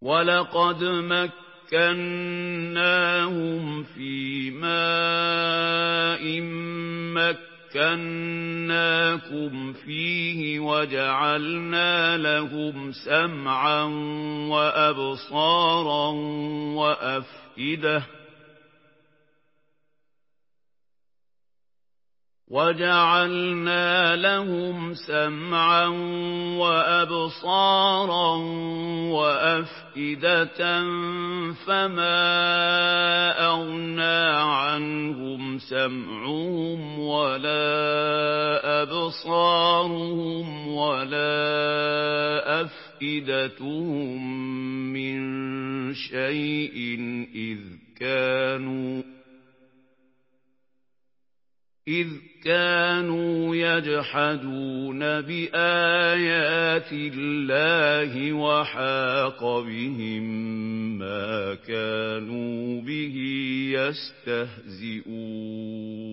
وَلَقَدْ مَكَّنَّاهُمْ فِي مَاءٍ مَّكَّنَّاكُمْ فِيهِ وَجَعَلْنَا لَهُمْ سَمْعًا وَأَبْصَارًا وَأَفْئِدَةً فَمَا أَغْنَىٰ عَنْهُمْ سَمْعُهُمْ وَلَا أَبْصَارُهُمْ وَلَا أَفْئِدَتُهُم مِّن شَيْءٍ إِذْ كَانُوا يَجْحَدُونَ بِآيَاتِ اللَّهِ وَحَاقَ بِهِم مَّا كَانُوا بِهِ يَسْتَهْزِئُونَ